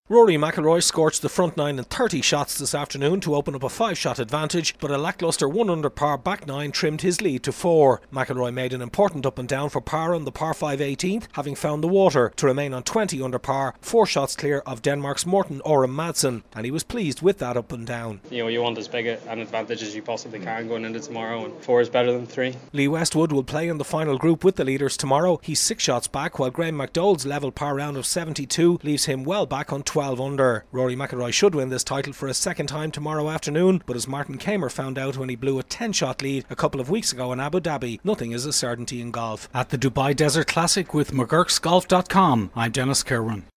Rory McIlroy scorched the front nine in 30 shots this afternoon to open up a 5-shot advantage, but a lacklustre 1 under par back nine trimmed his lead to 4. McIlroy made an important up and down for par on the par 5 18th, having found the water to remain on 20 under par, 4 shots clear of Denmark's Morten Orum Madsen, and he was pleased with that up and down. You want as big an advantage as you possibly can going into tomorrow, and 4 is better than 3. Lee Westwood will play in the final group with the leaders tomorrow. He's 6 shots back, while Graham McDowell's level par round of 72 leaves him well back on 12 under. Rory McIlroy should win this title for a second time tomorrow afternoon, but as Martin Kaymer found out when he blew a 10-shot lead a couple of weeks ago in Abu Dhabi, nothing is a certainty in golf. At the Dubai Desert Classic with McGurksGolf.com, I'm Dennis Kirwan.